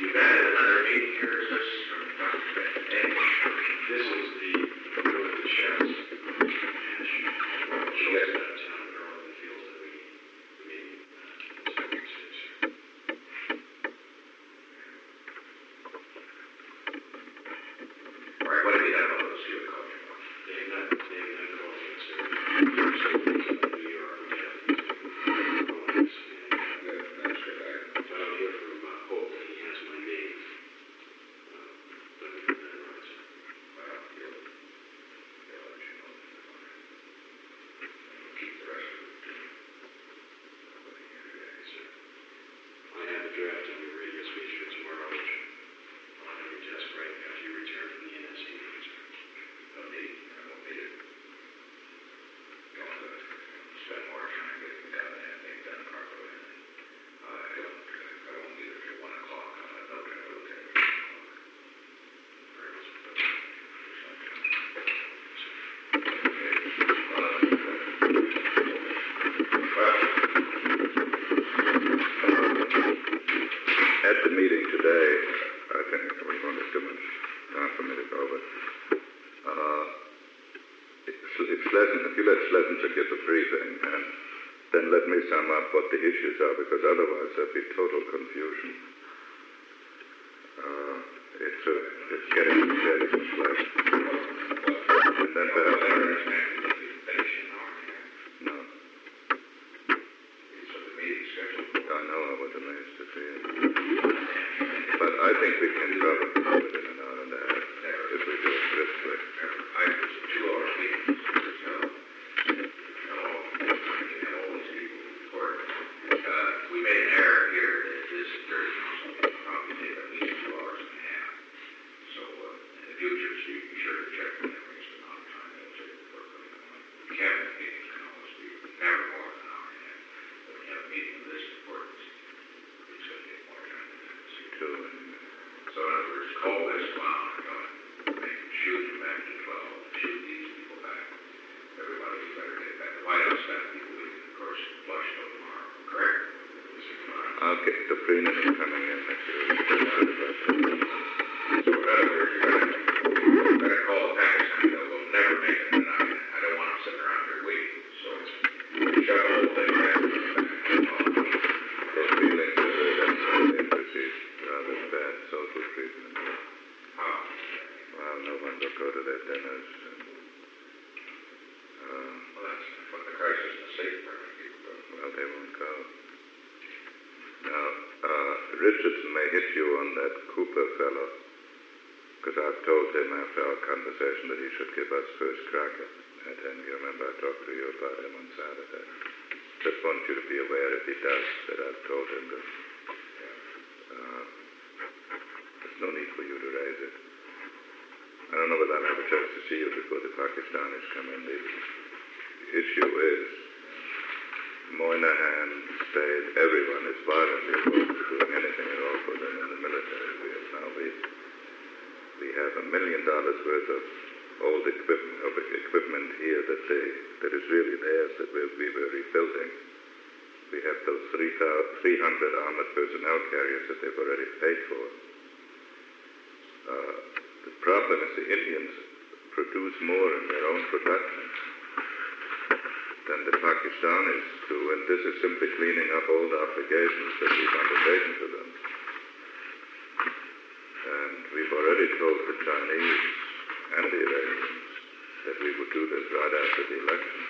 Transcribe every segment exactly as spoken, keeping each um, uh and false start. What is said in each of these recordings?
You've added another meeting here, is this from Doctor Bennett? This is the, the sheriff's. She gets out of town, but Arlington feels that we, the meeting, uh, second six here. All right, what do we have on those few coffee? They've not, they've not called me, so there's some things in New York, we have these people. That's good. I don't hear from uh, Hope, he has my name. Uh, but we can then run it. Well, he'll, he'll let you know. Keep the rest of it. What do you do today, sir? I have a draft of your radio speech for tomorrow, which I'll have your desk right after you return from the N S C meeting, sir. No need. I won't need it. You'll have to spend more time getting down and having it done properly. I don't, I won't need it till one o'clock. I'll have no time to look at it at one o'clock. Very much. At the meeting today, I think we won't have too much time for me to go, but uh, if, if, Schlesinger, if you let Schlesinger give the briefing, and then let me sum up what the issues are, because otherwise there'll be total confusion. Uh, it's, uh, it's getting shedding some flesh. And then perhaps... No. I know, I was amazed to see it. But I think we can cover it within an hour and a half if we do it briskly. I was a two-hour meeting. So, no, all these people report. Uh, we made an error here. This third council meeting probably take at least two hours and a half. So, uh, in the future, so you be sure to check the memories and not time they'll take the work on the cabinet meetings can always be never more than an hour and a half. But when you have a meeting of this importance, it's going to take more time than that. Two. So, in other words, call this clown, shoot him back to twelve, shoot these people back. Everybody better get back. The White House staff people, we can, of course, flush till tomorrow, correct? I'll get the Freenan is coming in next year. So, in other words, you're going to call the Pakistan that will never make it. And I, I don't want them sitting around here waiting. So, shut the whole thing back. They're feeling that they receive rather bad social treatment. How? Well, no one will go to their dinners. And, uh, well, that's what the crisis in the state department people do. Well, they won't go. Now, uh, Richardson may hit you on that Cooper fellow, because I've told him after our conversation that he should give us first crack at him. You remember I talked to you about him on Saturday. Just want you to be aware, if he does, that I've told him that uh, there's no need for you to raise it. I don't know whether I'll have a chance to see you before the Pakistanis come in. The issue is Moynihan stayed, everyone is violently opposed to doing anything at all for them in the military. We have now, we, we have a million dollars worth of old equipment, of equipment here that they, that is really theirs, that we, we were rebuilding. We have those three hundred armored personnel carriers that they've already paid for. Uh, the problem is the Indians produce more in their own production than the Pakistanis do, and this is simply cleaning up old obligations that we've undertaken to them. And we've already told the Chinese and the Iranians that we would do this right after the election.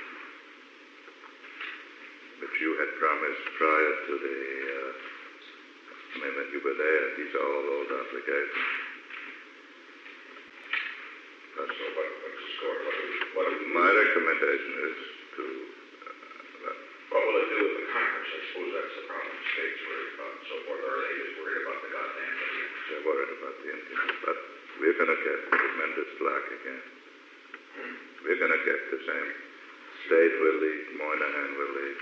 But you had promised prior to the, uh, I mean, when you were there, these are all old obligations. So what, what's the score? What do we, what do we My recommendation is to... Uh, what will it do with the Congress? I suppose that's the problem. States worried about and so forth, or are they just worried about the goddamn Indians? They're worried about the Indians, but we're going to get tremendous flack again. Hmm. We're going to get the same. State will lead, Moynihan will lead.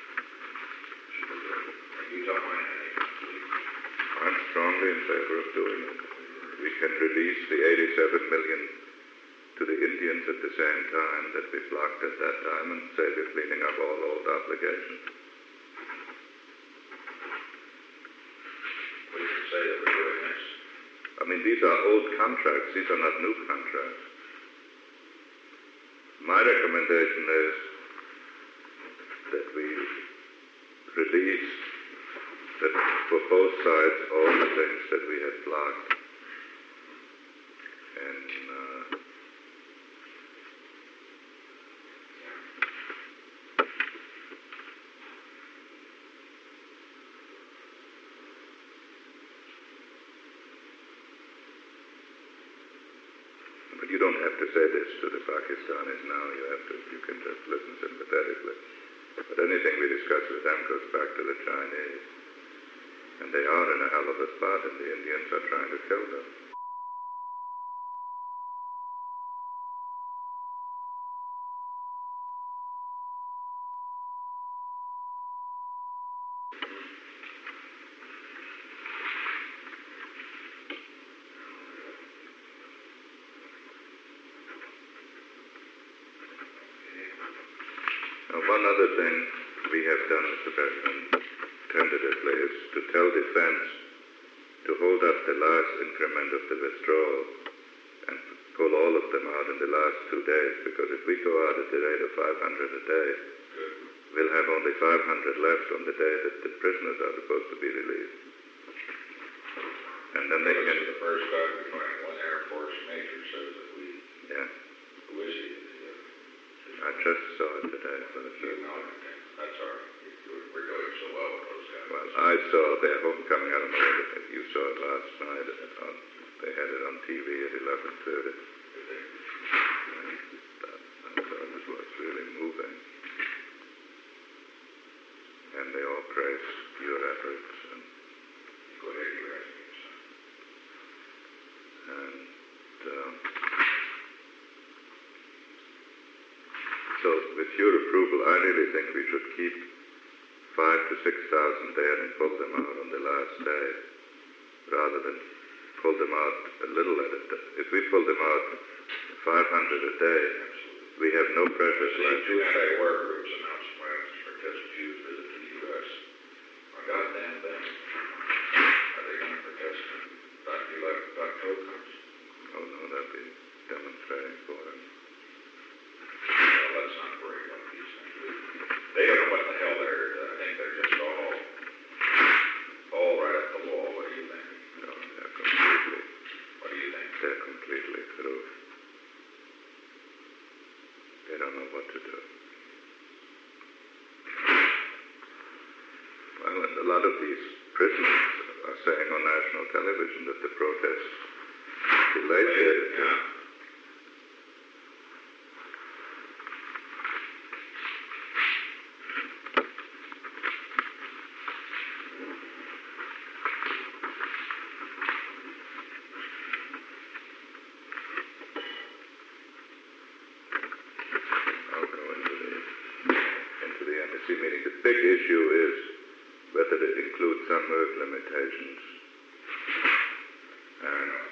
You don't mind anything. I'm strongly in favor of doing it. We can release the eighty-seven million to the Indians at the same time that we blocked at that time and say we're cleaning up all old obligations. We can say that we're doing that. I mean, these are old contracts. These are not new contracts. My recommendation is that we release that for both sides all the things that we had blocked. And uh, but you don't have to say this to the Pakistanis now. You have to. You can just listen sympathetically. But anything we discuss with them goes back to the Chinese. And they are in a hell of a spot, and the Indians are trying to kill them. Now, one other thing we have done, Mister President, tentatively, is to tell defense to hold up the last increment of the withdrawal and pull all of them out in the last two days, because if we go out at the rate of five hundred a day, we'll have only five hundred left on the day that the prisoners are supposed to be released. And then they This can... is the first time we find one Air Force major says that we, Yeah, who is he? Uh, I just saw it today for the You first know, time. that's all right. We're we're doing so well with those guys. Well, I saw their homecoming. I don't know if you saw it last night. On, they had it on T V at eleven thirty. And that, I thought it was really moving. And they all praised your efforts. And, Go ahead, you ask me, son. and um, so, with your approval, I really think we should keep five to six thousand there and pull them out on the last day, rather than pull them out a little at a day. If we pull them out five hundred a day, we have no pressure See, left. two anti-war groups announced plans for Test Pugh's visit to the U S A goddamn thing. Are they going to protest after the eleventh of October? Oh no, that'd be demonstrating for them. Well, let's not worry about these things. They don't know what the hell they're, I think they're just all, all right up the wall. What do you think? No, they're completely, What do you think? they're completely through. They don't know what to do. Well, and a lot of these prisoners are saying on national television that the protests delayed their Yeah. I'll go into the, into the embassy meeting. The big issue is whether it includes some work limitations. And